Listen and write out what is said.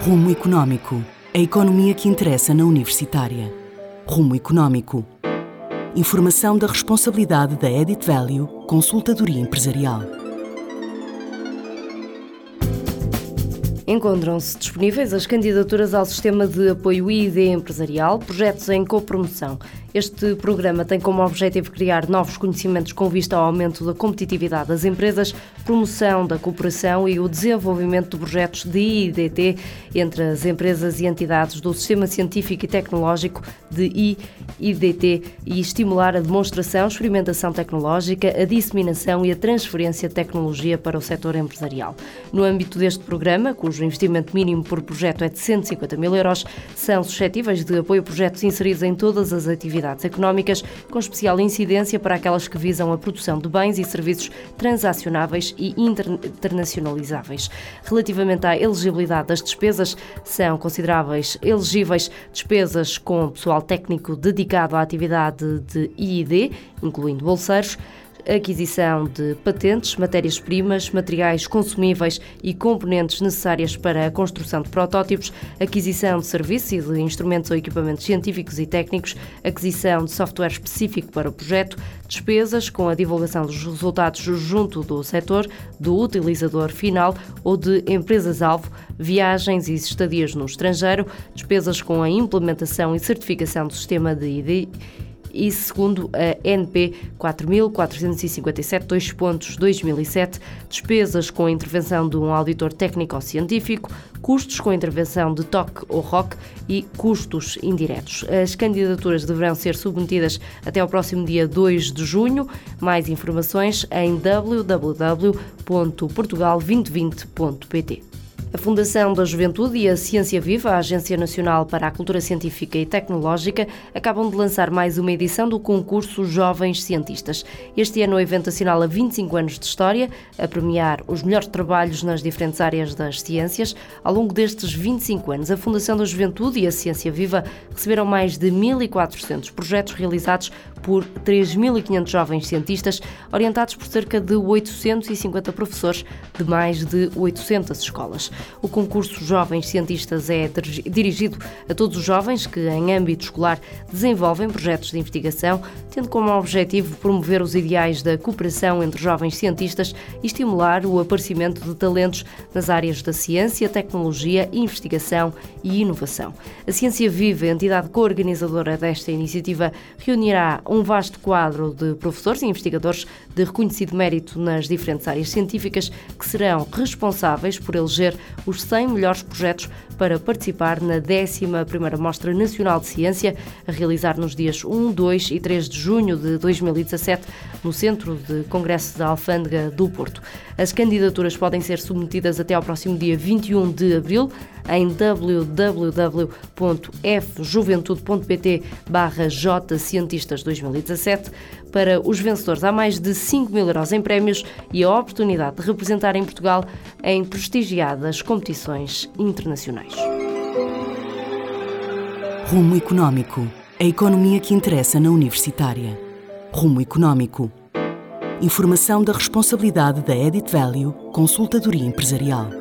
Rumo Económico. A economia que interessa na Universitária. Rumo Económico. Informação da responsabilidade da Added Value, consultadoria empresarial. Encontram-se disponíveis as candidaturas ao Sistema de Apoio I&D Empresarial, projetos em copromoção. Este programa tem como objetivo criar novos conhecimentos com vista ao aumento da competitividade das empresas, promoção da cooperação e o desenvolvimento de projetos de I&DT entre as empresas e entidades do Sistema Científico e Tecnológico de I&DT e estimular a demonstração, experimentação tecnológica, a disseminação e a transferência de tecnologia para o setor empresarial. No âmbito deste programa, cujo investimento mínimo por projeto é de 150 mil euros, são suscetíveis de apoio a projetos inseridos em todas as atividades económicas, com especial incidência para aquelas que visam a produção de bens e serviços transacionáveis e internacionalizáveis. Relativamente à elegibilidade das despesas, são consideráveis elegíveis despesas com pessoal técnico dedicado à atividade de I&D, incluindo bolseiros, aquisição de patentes, matérias-primas, materiais consumíveis e componentes necessárias para a construção de protótipos, aquisição de serviços e de instrumentos ou equipamentos científicos e técnicos, aquisição de software específico para o projeto, despesas com a divulgação dos resultados junto do setor, do utilizador final ou de empresas-alvo, viagens e estadias no estrangeiro, despesas com a implementação e certificação do sistema de I&D, e segundo a NP 4.457/2007, despesas com a intervenção de um auditor técnico-científico, custos com a intervenção de TOC ou ROC e custos indiretos. As candidaturas deverão ser submetidas até ao próximo dia 2 de junho. Mais informações em www.portugal2020.pt. A Fundação da Juventude e a Ciência Viva, a Agência Nacional para a Cultura Científica e Tecnológica, acabam de lançar mais uma edição do concurso Jovens Cientistas. Este ano o evento assinala 25 anos de história, a premiar os melhores trabalhos nas diferentes áreas das ciências. Ao longo destes 25 anos, a Fundação da Juventude e a Ciência Viva receberam mais de 1.400 projetos realizados por 3.500 jovens cientistas, orientados por cerca de 850 professores de mais de 800 escolas. O concurso Jovens Cientistas é dirigido a todos os jovens que, em âmbito escolar, desenvolvem projetos de investigação, tendo como objetivo promover os ideais da cooperação entre jovens cientistas e estimular o aparecimento de talentos nas áreas da ciência, tecnologia, investigação e inovação. A Ciência Viva, a entidade co-organizadora desta iniciativa, reunirá um vasto quadro de professores e investigadores de reconhecido mérito nas diferentes áreas científicas que serão responsáveis por eleger os 100 melhores projetos para participar na 11ª Mostra Nacional de Ciência, a realizar nos dias 1, 2 e 3 de junho de 2017, no Centro de Congresso da Alfândega do Porto. As candidaturas podem ser submetidas até ao próximo dia 21 de abril em www.fjuventude.pt/jcientistas 2017. Para os vencedores há mais de 5 mil euros em prémios e a oportunidade de representarem Portugal em prestigiadas competições internacionais. Rumo Económico. A economia que interessa na Universitária. Rumo Económico. Informação da responsabilidade da Added Value, consultadoria empresarial.